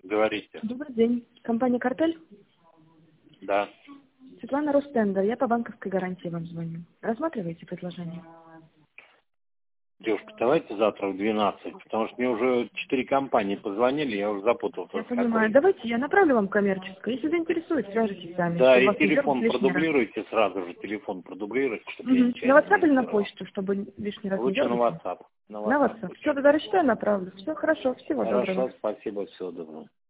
Говорите. Добрый день. Компания «Картель»? Да. Светлана Ростендер. Я по банковской гарантии вам звоню. Рассматриваете предложение? Девушка, давайте завтра в 12, потому что мне уже 4 компании позвонили, я уже запутался. Я с понимаю. какой. Давайте я направлю вам коммерческое. Если заинтересует, свяжитесь сами. Да, чтобы и вас не дергать телефон лишний раз. продублируйте сразу же, телефон продублируйте, чтобы я На ничего WhatsApp не или на сделал. почту, чтобы лишний раз не Лучше на дергать? WhatsApp. На WhatsApp. Все, тогда рассчитаю, направлю. Все, хорошо. Всего доброго. Хорошо, спасибо, всего доброго.